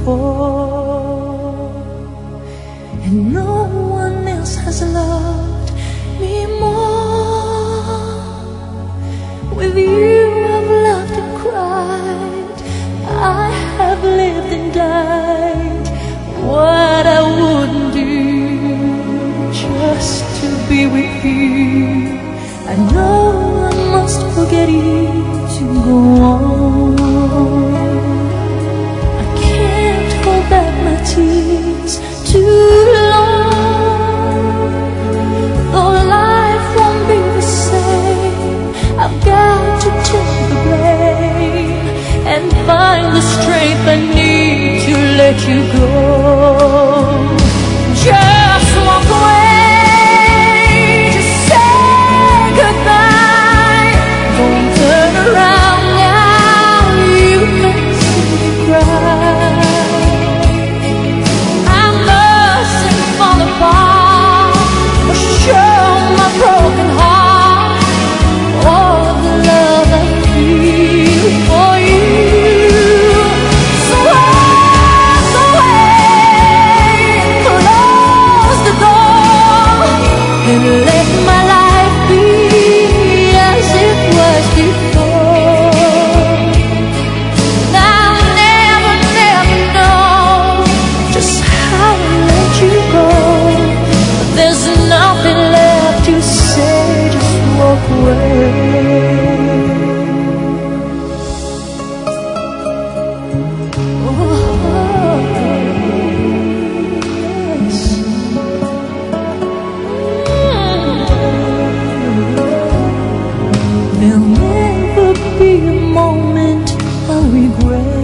before, and no one else has loved me more. With you I've laughed and cried, I have lived and died. What I wouldn't do just to be with you. I know I must forget you to go on. I can't hold back my tears too long. Though life won't be the same, I've got to take the blame and find the strength I need to let you go. Just walk away, just say goodbye. Don't turn around now, you can see me cry. I mustn't fall apart or show my broken heart, all the love I feel for you. So walk away, close the door, and let my life be as it was before. I'll never, never know just how to let you go. But there's nothing left to say, just walk away. There'll never be a moment I'll regret.